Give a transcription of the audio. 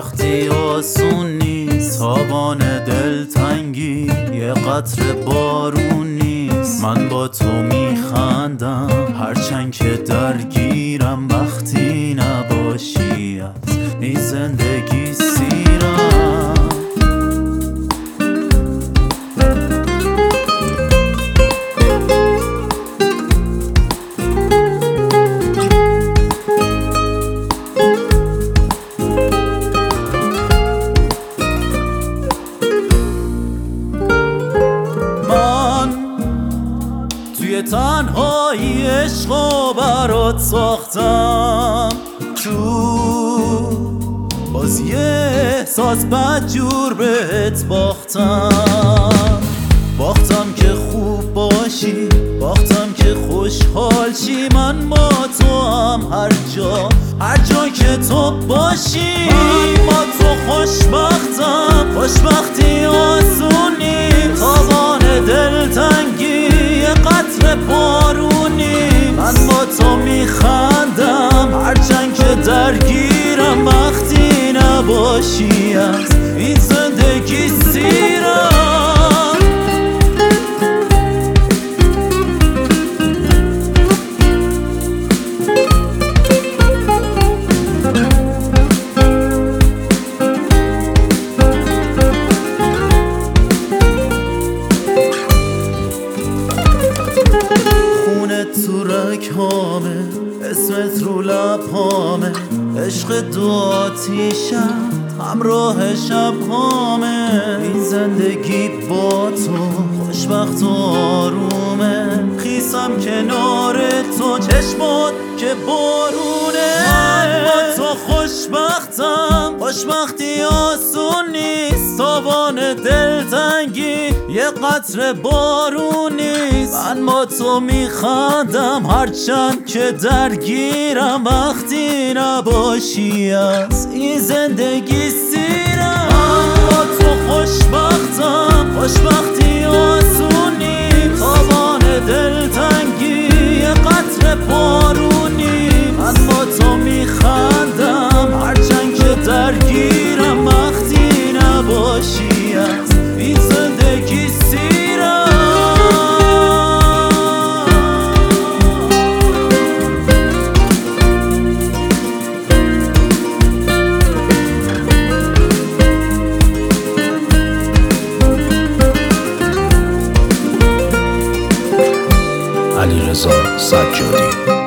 خوشبختی آسون نیست، تابان دلتنگی یه قطره بارون نیست. من با تو میخندم هرچند که درگیرم، وقتی نباشی از این زندگی سیرم. توی تنهایی عشقو برات ساختم، تو باز یه احساس بدجور بهت باختم که خوب باشی، باختم که خوشحال شی. من با تو هم هر جا که تو باشی. من با تو خوشبختم، خوشبختی آسونی، تابان دلتنگی یه قطره بارونی. من با تو میخندم هرچند که درگیرم، وقتی نباشی از این زندگی سیرم. تو رگ‌هامه، اسمت رو لب‌هامه، عشق دو آتیشم همراه شب‌هامه. این زندگی با تو خوشبخت و آرومه، خیسم کنار تو چشمات که بارونه. من با تو خوشبختم، خوشبختی آسون نیست، تابان دلتنگی یه قطره بارون نیست. من با تو میخندم هرچند که درگیرم، وقتی نباشی از این زندگی سیرم. من با تو خوشبختم، خوشبختی آسون نیست، تابان دلتنگی یه قطره بارون نیست. من با تو میخندم هرچند که درگیرم، وقتی نباشی از این زندگی سیرم. علیرضا سجادی.